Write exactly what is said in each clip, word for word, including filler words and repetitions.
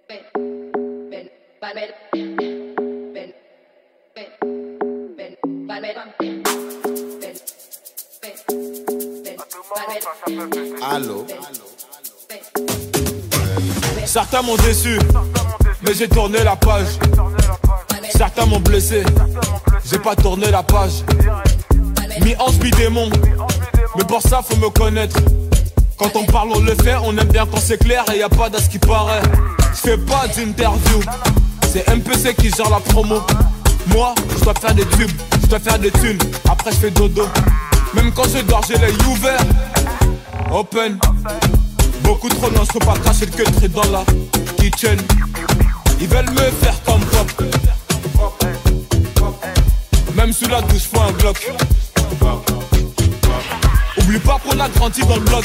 Allô. Certains m'ont déçu, mais j'ai tourné la page. Certains m'ont blessé, j'ai pas tourné la page. Mi-ange, mi-démon, mais pour ça faut me connaître. Quand on parle on le fait, on aime bien quand c'est clair et y a pas d'as qui paraît. Je fais pas d'interview, c'est M P C qui gère la promo. Moi, je dois faire des tubes, je dois faire des thunes, après je fais dodo. Même quand je dors j'ai l'œil ouvert. Open, beaucoup trop non, je peux pas cracher le queue dans la kitchen. Ils veulent me faire comme pop. Même sous la douche, faut un Glock. Oublie pas qu'on a grandi dans le bloc.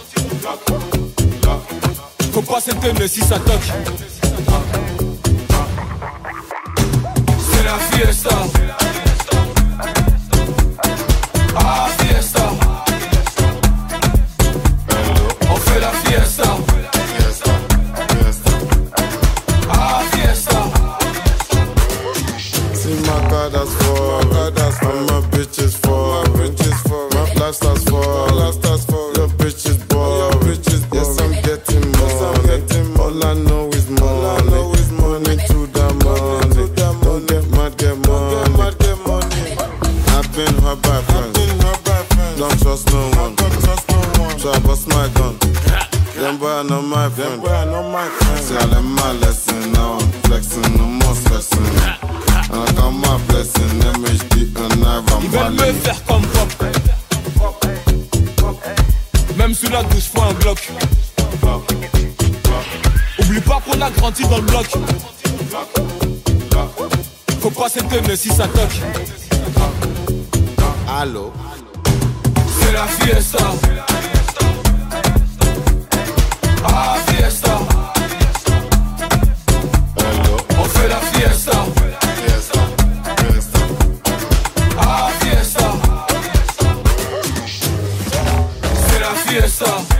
Faut pas s'étonner si ça toque. C'est la fiesta. Ah, fiesta. On fait la fiesta. Ah, fiesta. See my God, that's for, God, that's for. And my bitches for, my bitches for. My lifestyle's for, lifestyle's for. Your bitches boy, your bitches boy. Yes, I'm getting more. Yes, I'm getting more. All I know is more. All I know is money to the money. Don't get mad, get money. Mad, get money. I've been hurt by friends. Don't trust no one. Don't trust no one. So I bust my gun. Them boy are not my friend. Them boy are not my friend. See, I learned my lesson. Now I'm flexing, no more stressing. And I got my blessing. M H D and I Ils veulent me faire comme pop. Même sous la douche, faut un Glock. Oublie pas qu'on a grandi dans le bloc. Faut pas s'étonner si ça toque. Allô. C'est la fiesta. Ah, fiesta. Hello. On fait la fiesta. Fiesta. Fiesta. Ah, fiesta. C'est la fiesta.